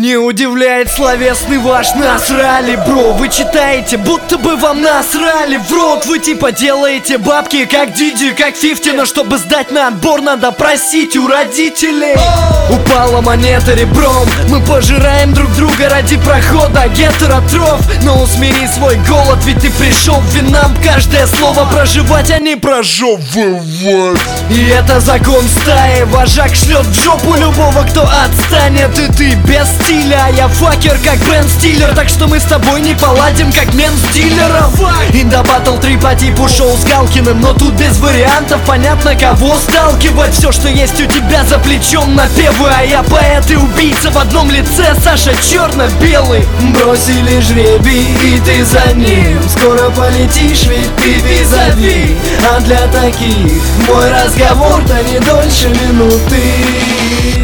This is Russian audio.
Не удивляет словесный ваш насрали, бро. Вы читаете, будто бы вам насрали в рот. Вы типа делаете бабки, как Диди, как 50. Но чтобы сдать на отбор, надо просить у родителей. Упала монета ребром. Мы пожираем друг друга ради прохода. Гетеротроф, но усмири свой голод. Ведь ты пришел в Вьетнам каждое слово проживать, а не прожевывать. И это закон стаи. Вожак шлет в жопу любого, кто отстанет. И ты без стиля, а я факер, как Бен Стиллер. Так что мы с тобой не поладим, как мен с дилером. Инда Батл 3 по типу шоу с Галкиным. Но тут без вариантов, понятно, кого сталкивать. Все, что есть у тебя за плечом, напевы. А я поэт и убийца в одном лице, Саша черно-белый. Бросили жребий, и ты за ним. Скоро полетишь, ведь ты визави. А для таких мой разговор-то не дольше минуты.